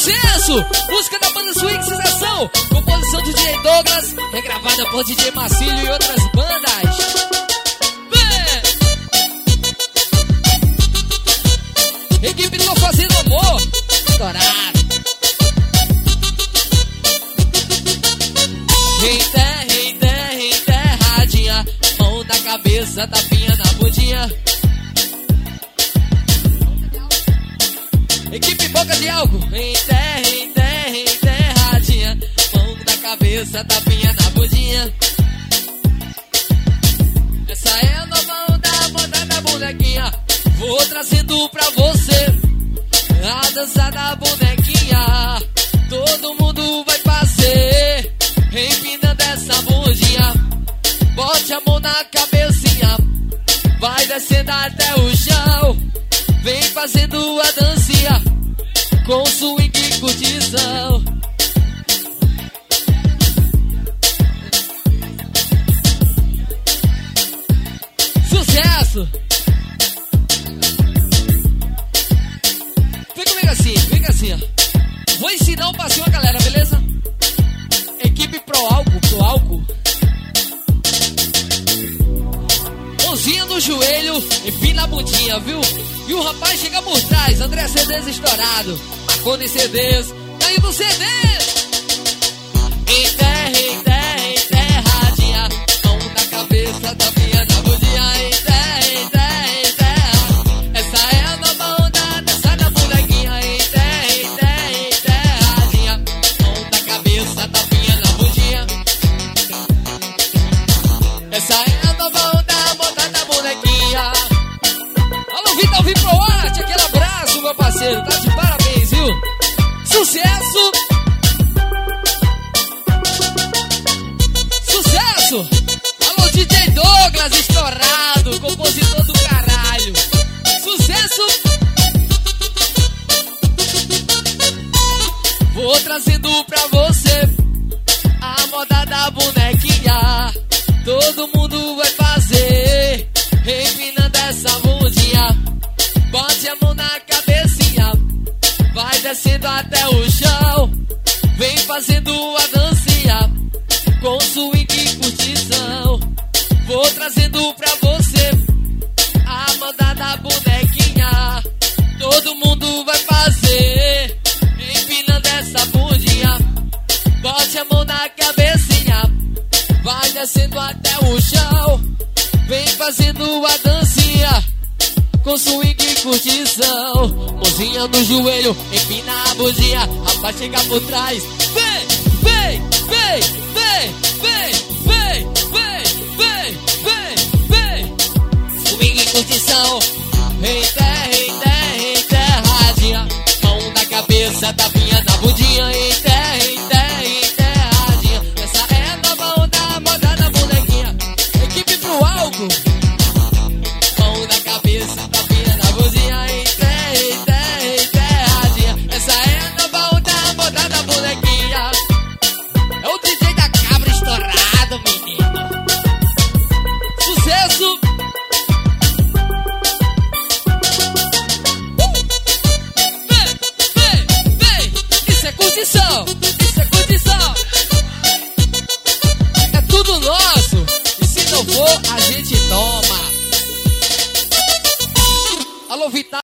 Sucesso! Música da banda Swing Sensação, composição do DJ Douglas, regravada por DJ Marcílio e outras bandas. Vem! Equipe Tô Fazendo Amor, estourado. Enterradinha, mão na cabeça, tapinha na bundinha. Equipe Boca de Álcool. Enterradinha, mão na cabeça, tapinha na bundinha. Essa é a nova onda, moda da bonequinha. Vou trazendo pra você a dança da bonequinha. Todo mundo vai fazer, empinando essa bundinha. Bote a mão na cabecinha, vai descendo até o chão. Vem fazendo a dancinha com swing e curtição. Sucesso! Vem assim, ó. Vou ensinar um passinho a galera, beleza? Equipe pro álcool. Mãozinha no joelho, empina a bundinha, viu? E o rapaz chega por trás, André CDs estourado, Marconi CDs, caiu no CD. Enterradinha, mão na cabeça, tapinha na bundinha. Enterra. Essa é a nova onda, dança da bonequinha. Enterradinha, mão na cabeça, tapinha na bundinha. Essa é a nova onda, moda da bonequinha. Alô, Vitor, vim pro arte, aquele abraço, meu parceiro, tá de parabéns, viu? Sucesso! Sucesso! Alô, DJ Douglas, estourado, compositor do caralho. Sucesso! Vou trazendo pra você a moda da bonequinha. Todo mundo vai fazer, empinando essa bundinha. Bote a mão na cabecinha, vai descendo até o chão. Vem fazendo a dancinha com swing e curtição. Vou trazendo pra você a moda da bonequinha. Todo mundo vai fazer, empinando essa bundinha. Bote a mão na cabecinha, vai descendo até o chão. Vem fazendo a dancinha com swing e curtição. Mãozinha no joelho, empina a bundinha, rapaz chega por trás. Vem. Swing e curtição. Enterradinha, mão na cabeça, tapinha na bundinha. Enterradinha. Essa é a nova onda, moda da bonequinha. Equipe pro álcool. Mão na cabeça, tapinha na bundinha. Enterradinha. Essa é a nova onda, moda da bonequinha. É o DJ da cabra estourado, menino. Sucesso! Vem! Isso é curtição! É tudo nosso! E se não for, a gente toma! Alô, Vital!